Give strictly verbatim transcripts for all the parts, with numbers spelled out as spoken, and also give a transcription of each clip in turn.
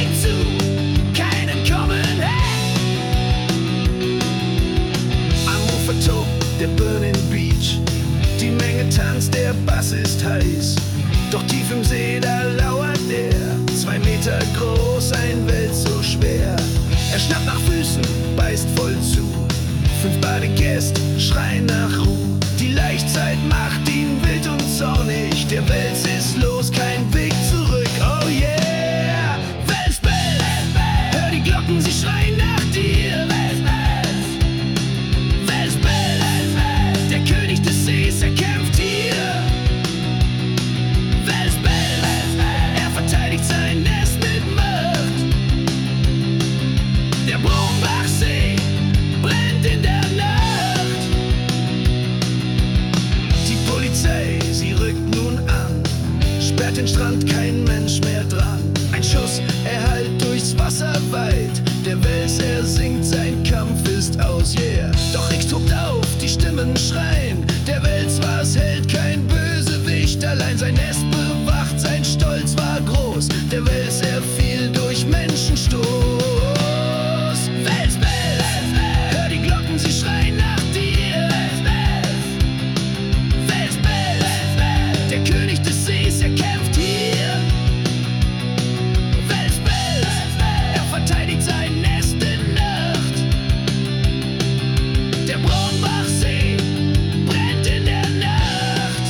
Weg zu keinem Kommen, hey! Am Ufer tobt der Burning Beach, die Menge tanzt, der Bass ist heiß. Doch tief im See, da lauert er, zwei Meter groß, ein Welt so schwer. Er schnappt nach Füßen, beißt voll zu. Fünf Badegäste schreien nach Ruhe. Die Laichzeit macht ihn wild und zornig. Der Wels ist los, kein Weg zurück, oh yeah! Welsbell, hör die Glocken, sie schreien nach dir. Welsbell, der König des Sees, er kämpft hier. Welsbell, er verteidigt sein Nest mit Macht. Der Brombachsee brennt in der Nacht. Die Polizei, sie rückt nun an, sperrt den Strand, kein Mensch mehr dran. Ein Schuss erhallt durchs Wasser weit. Der Wels, er singt, sein Kampf ist aus, yeah. Doch Rix tobt auf, die Stimmen schreien. Der Wels war's Held, kein Bösewicht allein. Sein Nest bewacht, sein Stolz war groß. Der Wels, er fiel durch Menschenstoß. Welsbell, hör die Glocken, sie schreien nach dir. Welsbell, der König des Sees, er kämpft hier. Welsbell, er verteidigt sein Nest in Nacht. Der Brombachsee brennt in der Nacht.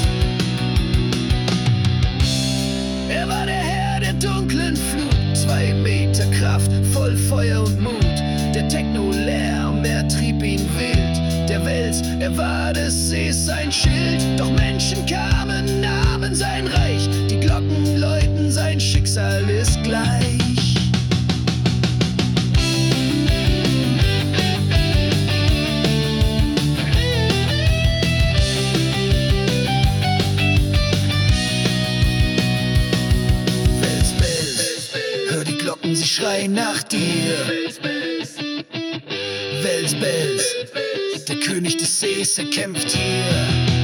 Er war der Herr der dunklen Flut, zwei Meter Kraft, voll Feuer und Mut. Der Techno-Lärm, er trieb ihn wild. Der Wels, er war des Sees sein Schild. Doch Menschen kamen, nahmen sein Reich. Die Glocken läuten, sein Schicksal ist gleich. Hör die Glocken, sie schreien nach dir. Welsbell, der König des Sees, er kämpft hier.